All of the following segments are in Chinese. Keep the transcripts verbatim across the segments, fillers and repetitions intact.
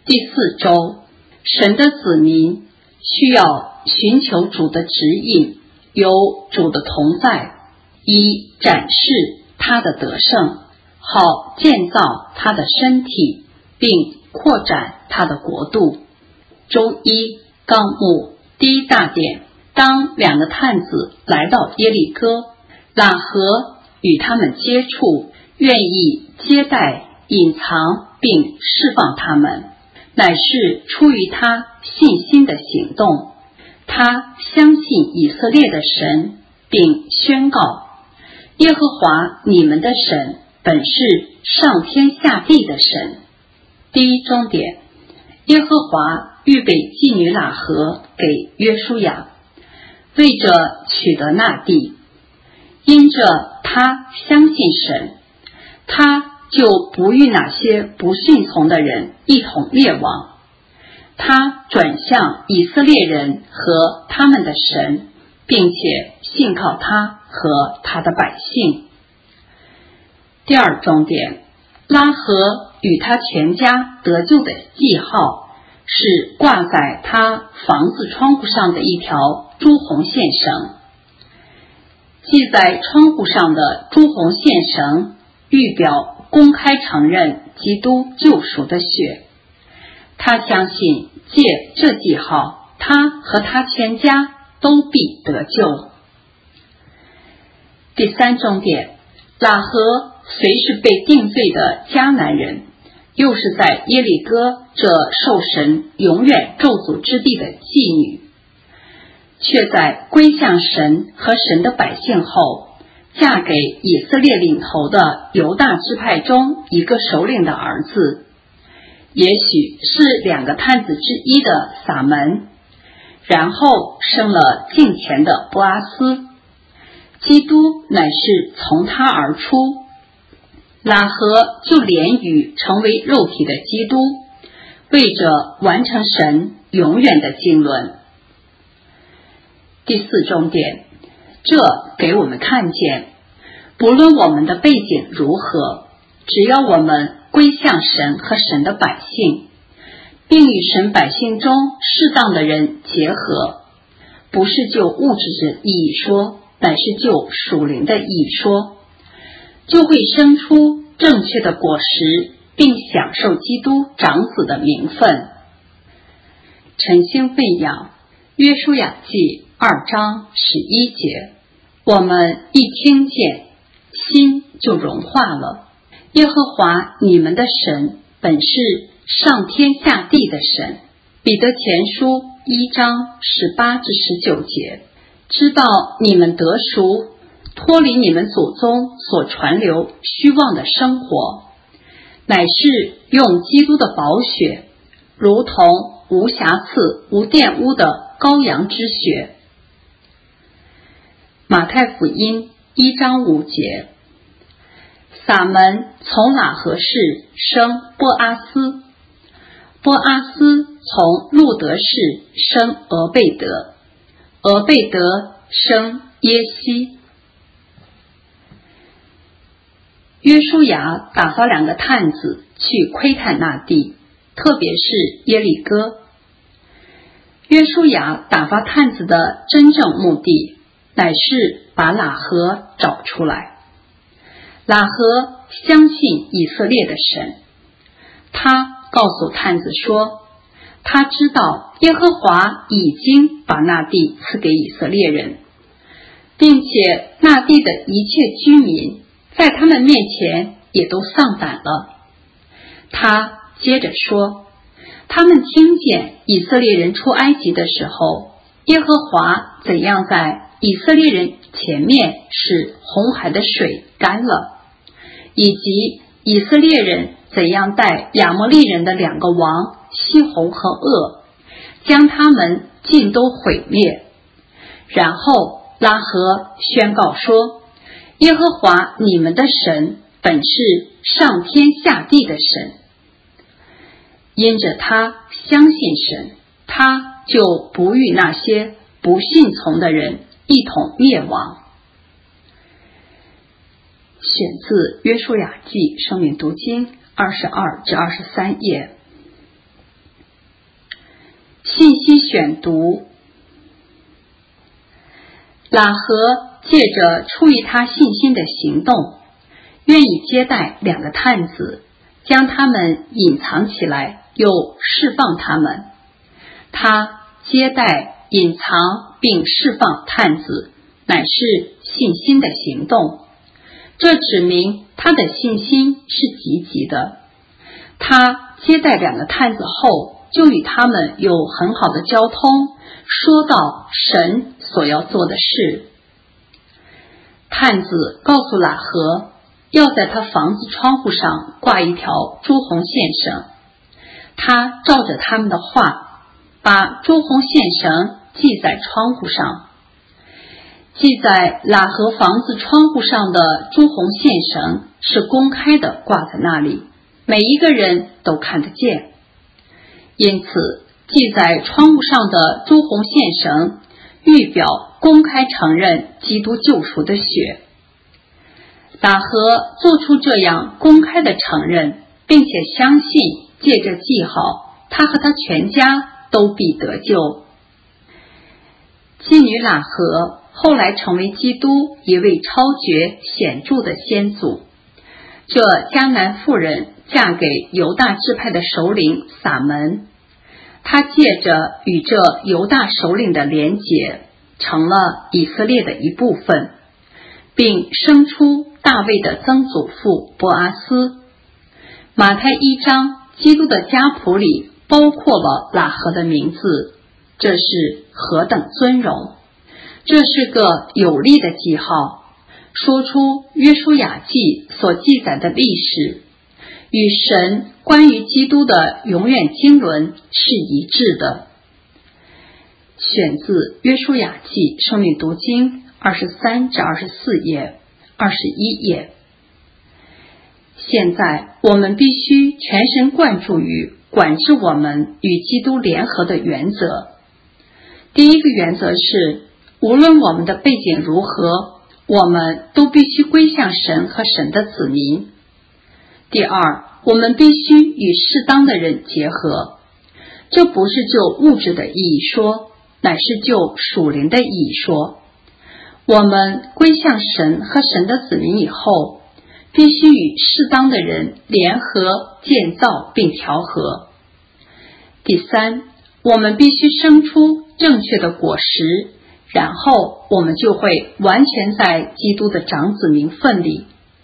第四周，神的子民需要寻求主的指引，有主的同在，以展示他的得胜，好建造他的身体，并扩展他的国度。周一纲目第一大点，当两个探子来到耶利哥，喇合与他们接触，愿意接待、隐藏并释放他们，乃是出于他信心的行动。他相信以色列的神，并宣告：耶和华你们的神本是上天下地的神。第一中点，耶和华预备妓女喇合给约书亚，为着取得那地。因着他相信神，他就不与那些不顺从的人一同灭亡。他转向以色列人和他们的神，并且信靠他和他的百姓。第二重点，拉合与他全家得救的记号是挂在他房子窗户上的一条朱红线绳。系在窗户上的朱红线绳预表公开承认基督救赎的血。他相信借这记号，他和他全家都必得救。第三重点，喇合虽是被定罪的迦南人，又是在耶利哥这受神永远咒诅之地的妓女，却在归向神和神的百姓后，嫁给以色列领头的犹大支派中一个首领的儿子，也许是两个探子之一的撒门，然后生了敬虔的波阿斯。基督乃是从他而出，喇合就连与成为肉体的基督，为着完成神永远的经纶。第四重点，这给我们看见，不论我们的背景如何，只要我们归向神和神的百姓，并与神百姓中适当的人结合，不是就物质的意义说，乃是就属灵的意义说，就会生出正确的果实，并享受基督长子的名分。晨星喂养，约书亚记二章十一节，我们一听见，心就融化了。耶和华你们的神本是上天下地的神。彼得前书一章十八至十九节，知道你们得赎，脱离你们祖宗所传流虚妄的生活，乃是用基督的宝血，如同无瑕疵无玷污的羔羊之血。马太福音一章五节，撒门从喇合氏生波阿斯，波阿斯从路德氏生俄贝德，俄贝德生耶西。约书亚打发两个探子去窥探那地，特别是耶利哥。约书亚打发探子的真正目的，乃是把喇合找出来。喇合相信以色列的神，他告诉探子说，他知道耶和华已经把那地赐给以色列人，并且那地的一切居民在他们面前也都丧胆了。他接着说，他们听见以色列人出埃及的时候，耶和华怎样在以色列人前面使红海的水干了，以及以色列人怎样带亚摩利人的两个王西宏和噩，将他们尽都毁灭。然后拉合宣告说，耶和华你们的神本是上天下地的神。因着他相信神，他就不与那些不信从的人一同灭亡。选自约书亚记生命读经二十二至二十三页。 信息选读。喇合借着出于他信心的行动，愿意接待两个探子，将他们隐藏起来，又释放他们。他接待、隐藏并释放探子，乃是信心的行动。这指明他的信心是积极的。他接待两个探子后，就与他们有很好的交通，说到神所要做的事。探子告诉喇合，要在他房子窗户上挂一条朱红线绳。他照着他们的话，把朱红线绳系在窗户上。系在喇合房子窗户上的朱红线绳是公开的挂在那里，每一个人都看得见。因此，系在窗户上的朱红线绳预表公开承认基督救赎的血。喇合做出这样公开的承认，并且相信借着记号，他和他全家都必得救。妓女喇合后来成为基督一位超绝显著的先祖。这迦南妇人嫁给犹大支派的首领撒门，她借着与这犹大首领的连结，成了以色列的一部分，并生出大卫的曾祖父波阿斯。马太一章基督的家谱里包括了喇合的名字，这是何等尊荣！这是个有力的记号，说出约书亚记所记载的历史与神关于基督的永远经纶是一致的。选自约书亚记生命读经二十三至二十四页、二十一页。现在我们必须全神贯注于管制我们与基督联合的原则。第一个原则是，无论我们的背景如何，我们都必须归向神和神的子民。第二，我们必须与适当的人结合，这不是就物质的意义说，乃是就属灵的意义说。我们归向神和神的子民以后，必须与适当的人联合建造并调和。第三，我们必须生出正确的果实，然后我们就会完全在基督的长子名分里。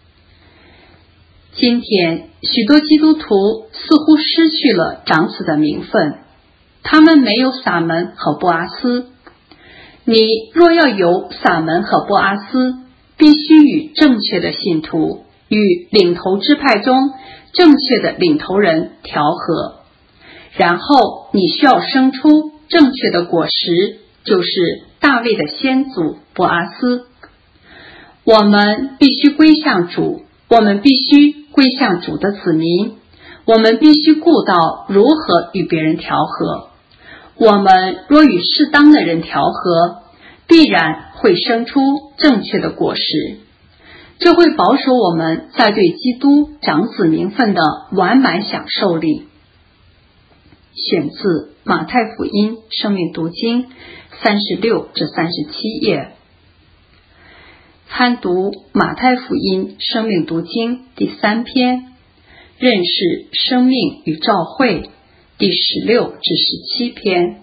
今天许多基督徒似乎失去了长子的名分，他们没有撒门和波阿斯。你若要有撒门和波阿斯，必须与正确的信徒，与领头支派中正确的领头人调和，然后你需要生出正确的果实，就是大卫的先祖波阿斯。我们必须归向主，我们必须归向主的子民，我们必须顾到如何与别人调和。我们若与适当的人调和，必然会生出正确的果实，这会保守我们在对基督长子名分的完满享受里。选自马太福音生命读经三十六至三十七页。参读马太福音生命读经第三篇，认识生命与召会第十六至十七篇。